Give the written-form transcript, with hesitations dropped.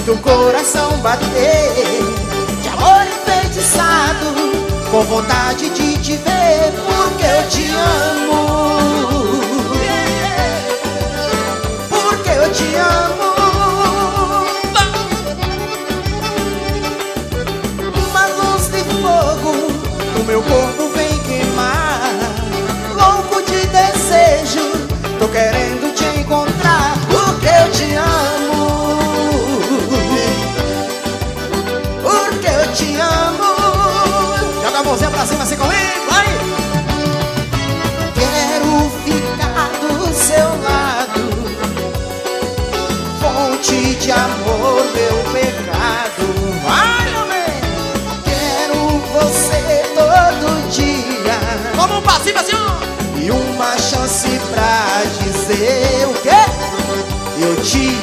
sinto o coração bater, de amor enfeitiçado, com vontade de te ver, porque eu te amo, porque eu te amo. Uma luz de fogo no meu corpo vem queimar, louco de desejo, tô querendo te encontrar, porque eu te amo, porque eu te amo. Joga a mãozinha pra cima assim comigo, vai! Quero ficar do seu lado, fonte de amor, meu pecado. Vai, meu bem! Quero você todo dia, Como um passinho assim, ó. e uma chance pra dizer o quê? Eu te